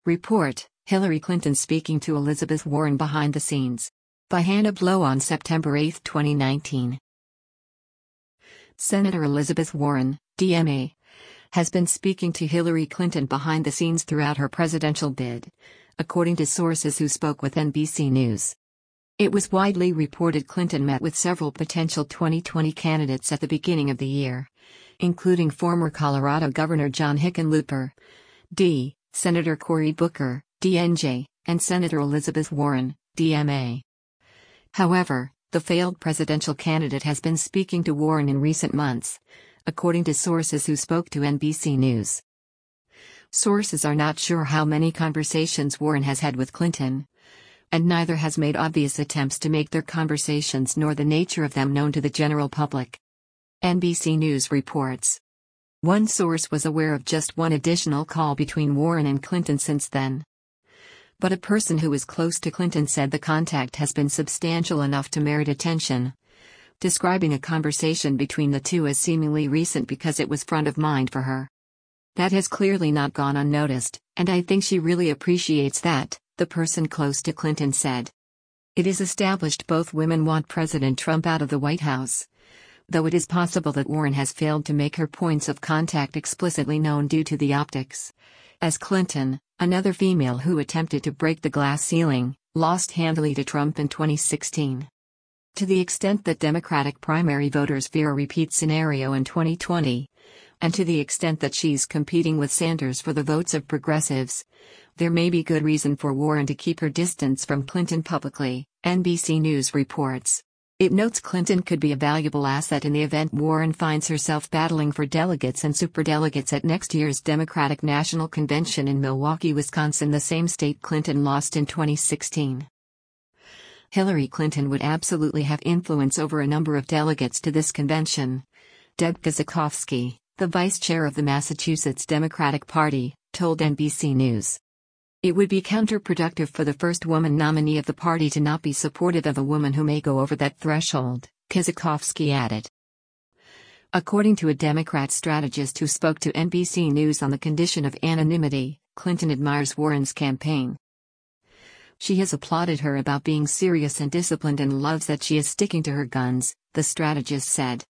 Report: Hillary Clinton speaking to Elizabeth Warren behind the scenes. By Hannah Blow on September 8, 2019. Senator Elizabeth Warren, DMA, has been speaking to Hillary Clinton behind the scenes throughout her presidential bid, according to sources who spoke with NBC News. It was widely reported Clinton met with several potential 2020 candidates at the beginning of the year, including former Colorado Governor John Hickenlooper, D., Senator Cory Booker, DNJ, and Senator Elizabeth Warren, DMA. However, the failed presidential candidate has been speaking to Warren in recent months, according to sources who spoke to NBC News. Sources are not sure how many conversations Warren has had with Clinton, and neither has made obvious attempts to make their conversations nor the nature of them known to the general public. NBC News reports. One source was aware of just one additional call between Warren and Clinton since then. But a person who is close to Clinton said the contact has been substantial enough to merit attention, describing a conversation between the two as seemingly recent because it was front of mind for her. That has clearly not gone unnoticed, and I think she really appreciates that, the person close to Clinton said. It is established both women want President Trump out of the White House, though it is possible that Warren has failed to make her points of contact explicitly known due to the optics, as Clinton, another female who attempted to break the glass ceiling, lost handily to Trump in 2016. To the extent that Democratic primary voters fear a repeat scenario in 2020, and to the extent that she's competing with Sanders for the votes of progressives, there may be good reason for Warren to keep her distance from Clinton publicly, NBC News reports. It notes Clinton could be a valuable asset in the event Warren finds herself battling for delegates and superdelegates at next year's Democratic National Convention in Milwaukee, Wisconsin, the same state Clinton lost in 2016. Hillary Clinton would absolutely have influence over a number of delegates to this convention. Deb Kazakowski, the vice chair of the Massachusetts Democratic Party, told NBC News. It would be counterproductive for the first woman nominee of the party to not be supportive of a woman who may go over that threshold, Kazakowski added. According to a Democrat strategist who spoke to NBC News on the condition of anonymity, Clinton admires Warren's campaign. She has applauded her about being serious and disciplined and loves that she is sticking to her guns, the strategist said.